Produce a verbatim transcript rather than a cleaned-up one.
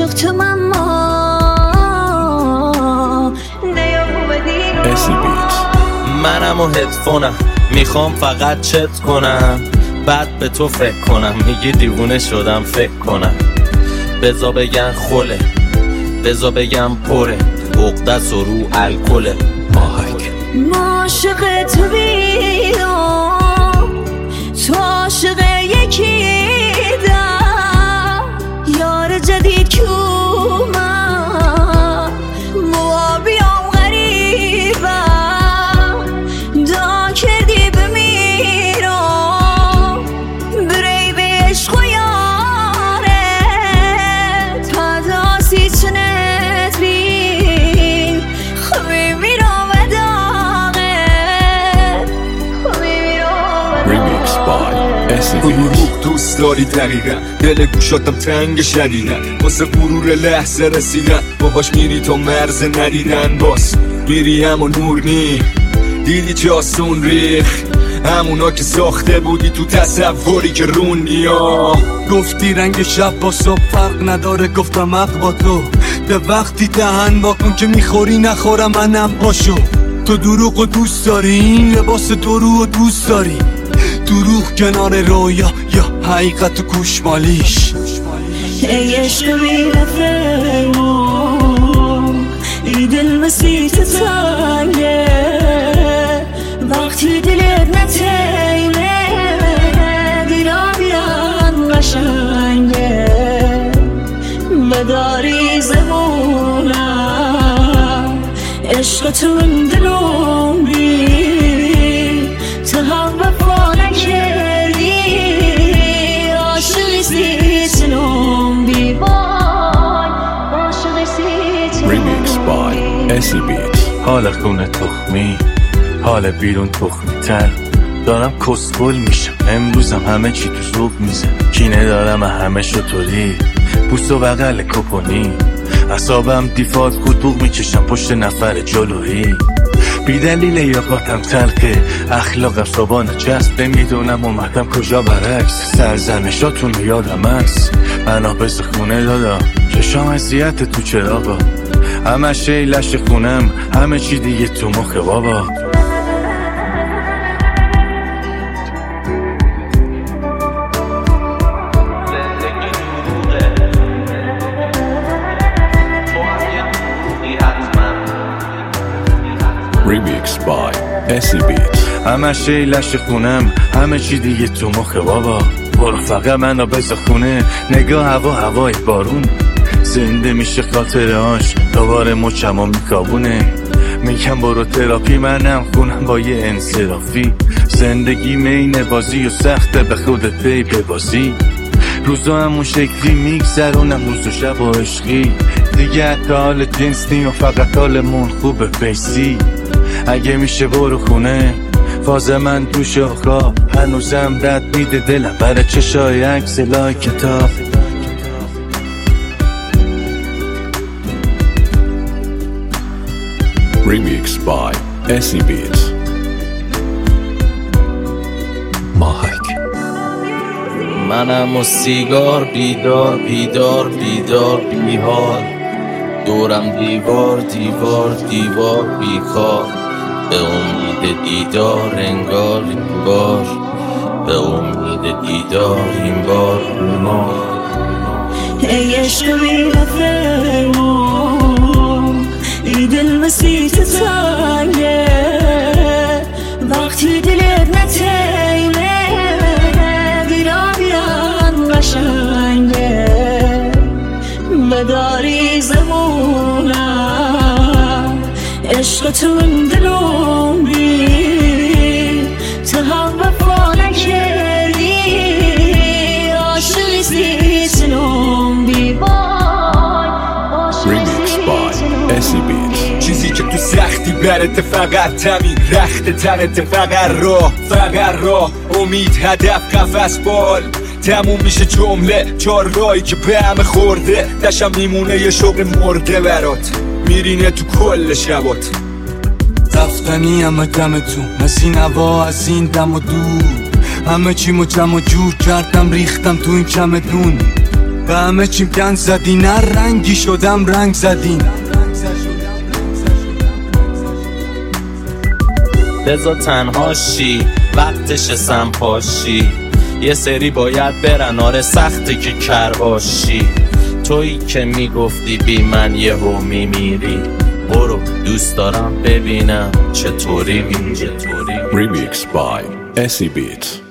عاشق تو من ما اسی بیت. منم و هدفونم میخوام فقط چت کنم، بعد به تو فکر کنم، میگی دیوونه شدم فکر کنم. بزا بگن خوله، بزا بگم پره، عقدس و رو الکله. ماهک ما عاشق تو بیام، تو عاشق یکی دم، یار جدید کو من موا بیام غریبم، دا کردی بمیرم بری به عشق و یاره، تا داسی چنت بین خوی میرم و داغه، خوی میرم و ریمیکس بای اسی بیت. روح دوست داری دقیقا، دل گوشاتم تنگ شدیدن، واسه غرور لحظه رسیدن، باهاش میری تا مرز ندیدن، باز میری همون نور نی دیدی چه آسون ریخ، همونا که ساخته بودی تو تصوری که روندی ها. گفتی رنگ شب با صبح فرق نداره، گفتم حق با تو، به وقتی دهن واکن که میخوری نخورم منم باشو. تو دروغ و دوست داری، این لباس دروغ و دوست داری، دروغ کنار رویا یا حقیقت و گوشمالیش. ای عشق بی رفیقم، ای دل مسیت تنگه، وقتی دلت نتیمه دیرا بیران قشنگه، بداری زبونم عشق تو من دلم بی، تو هم وفا نکردی، عاشقی سی چنم بی وای، عاشقی سی چنم. ریمیکس بای اسی بیت. حال خونه تخمی، حال بیرون تخمی تر، دارم کسبل میشم امروزم، همه چی تو ذوق میزن، کینه دارم همه شطوری، پوست و بغل کپونی، اعصابم دیفالت خطوق میکشم پشت نفر جلویی، بی دلیل یاقاتم تلقه، اخلاقم صبانه چسب، نمیدونم اومدم کجا برعکس، سرزنشاتون یادم هست، منو بس خونه دادم، چشام اذیت تو چراغا، همه شی لش خونم، همه چی دیگه تو مخ بابا. ریمیکس بای اسی بیت. همه شی لش خونم، همه چی دیگه تو مخ بابا، برو فقط منو بذار خونه، نگاه هوا هوای بارون، زنده میشه خاطرهاش، دوباره مچم و میکابونه، میگم برو تراپی، منم خونم با یه انصرافی، زندگی مین بازی و سخته به خودت پی ببازی، روزا همون شکلی میگذرونم روز و شب و عشقی، دیگه حتی حال جنس نیم و فقط حالمون خوبه بیسی، اگه میشه برو خونه، فاز من تو شاخا هنوزم رد میده دلم برای چشای عکس لای کتاب. ریمیکس بای اسی بیت. ماهک منم و سیگار بیدار بیدار بیدار بیحال، دورم دیوار دیوار دیوار بیکار، به امید دیدار انگار این بار، به امید دیدار این بار ما. ای عشق بی رفیقم، ای دل مسیت تنگه، وقتی دلت نتیمه دیرا بیران قشنگه، بداری زبونم عشق تو من دلم بی، تو هم وفا نکردی، عاشقی سی چنم بی وای، ریمیکس بای اسی بیت. چیزی که تو سختی برات فقط همین رخت تنت، فقط راه فقط راه، امید هدف قفس بال، تموم میشه جمله چار راهی که به همه خورده، دشم میمونه یه شغل مرده برات، میرینه تو کل شبات، رفتنی همه دمتون، از این هوا از این دم و دور، همه چی مو جمع و جور کردم ریختم تو این چمدون، به همه چیم گند زدی، نه رنگی شدم رنگ زدین. بذار تنهاشی وقتش سمپاشی، یه سری باید برن آره سخته که کرباشی. تویی که میگفتی بی من یهو میمیری، برو دوست دارم ببینم چطوری میری. Remixed by Acid Beats.